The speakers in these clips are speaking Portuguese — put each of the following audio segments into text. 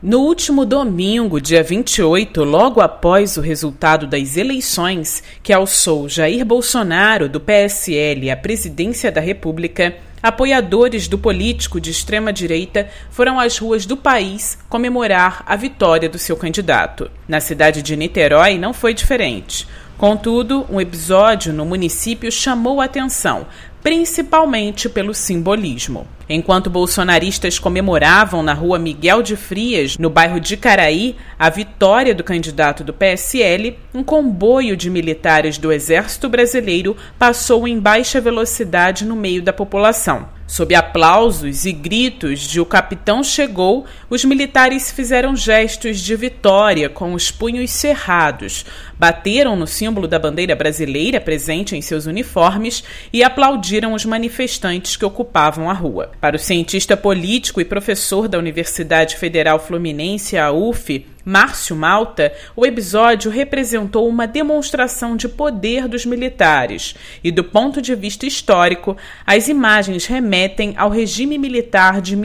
No último domingo, dia 28, logo após o resultado das eleições que alçou Jair Bolsonaro, do PSL, à presidência da República, apoiadores do político de extrema-direita foram às ruas do país comemorar a vitória do seu candidato. Na cidade de Niterói não foi diferente. Contudo, um episódio no município chamou a atenção, principalmente pelo simbolismo. Enquanto bolsonaristas comemoravam na rua Miguel de Frias, no bairro de Caraí, a vitória do candidato do PSL, um comboio de militares do Exército Brasileiro passou em baixa velocidade no meio da população. Sob aplausos e gritos de "o capitão chegou", os militares fizeram gestos de vitória com os punhos cerrados, bateram no símbolo da bandeira brasileira presente em seus uniformes e aplaudiram os manifestantes que ocupavam a rua. Para o cientista político e professor da Universidade Federal Fluminense, a UF, Márcio Malta, o episódio representou uma demonstração de poder dos militares e, do ponto de vista histórico, as imagens remetem ao regime militar de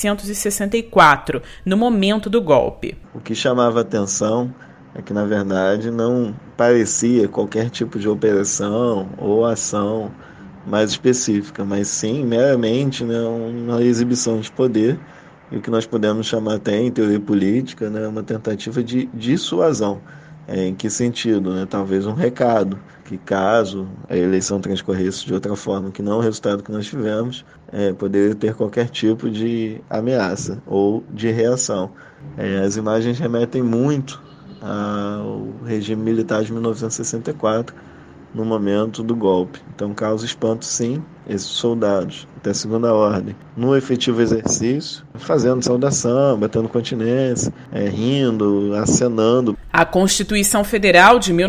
1964, no momento do golpe. O que chamava atenção é que, na verdade, não parecia qualquer tipo de operação ou ação mais específica, mas sim meramente uma exibição de poder. E o que nós podemos chamar até em teoria política, uma tentativa de dissuasão. Em que sentido? Talvez um recado, que caso a eleição transcorresse de outra forma que não o resultado que nós tivemos, poderia ter qualquer tipo de ameaça ou de reação. As imagens remetem muito ao regime militar de 1964, no momento do golpe. Então causa espanto, sim, esses soldados, até segunda ordem, no efetivo exercício, fazendo saudação, batendo continência, rindo, acenando. A Constituição Federal de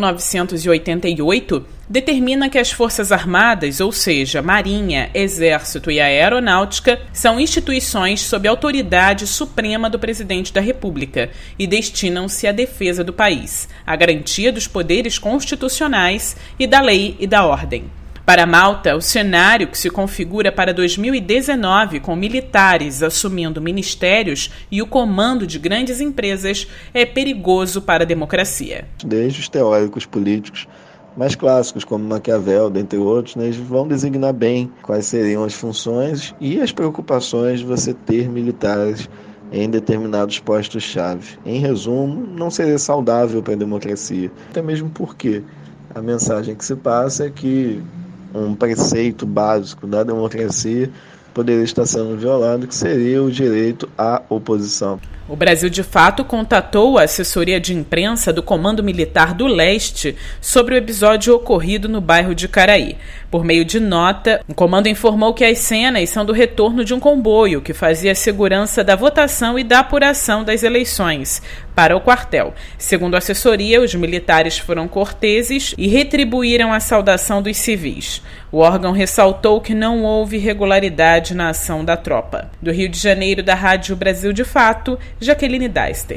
1988 determina que as Forças Armadas, ou seja, Marinha, Exército e Aeronáutica, são instituições sob autoridade suprema do Presidente da República e destinam-se à defesa do país, à garantia dos poderes constitucionais e da lei e da ordem. Para Malta, o cenário que se configura para 2019, com militares assumindo ministérios e o comando de grandes empresas, é perigoso para a democracia. Desde os teóricos políticos mais clássicos, como Maquiavel, dentre outros, eles vão designar bem quais seriam as funções e as preocupações de você ter militares em determinados postos-chave. Em resumo, não seria saudável para a democracia, até mesmo porque a mensagem que se passa é que um preceito básico da democracia poderia estar sendo violado, que seria o direito à oposição. O Brasil, de fato, contatou a assessoria de imprensa do Comando Militar do Leste sobre o episódio ocorrido no bairro de Caraí. Por meio de nota, o comando informou que as cenas são do retorno de um comboio que fazia a segurança da votação e da apuração das eleições para o quartel. Segundo a assessoria, os militares foram corteses e retribuíram a saudação dos civis. O órgão ressaltou que não houve irregularidade na ação da tropa. Do Rio de Janeiro, da Rádio Brasil de Fato, Jaqueline Deister.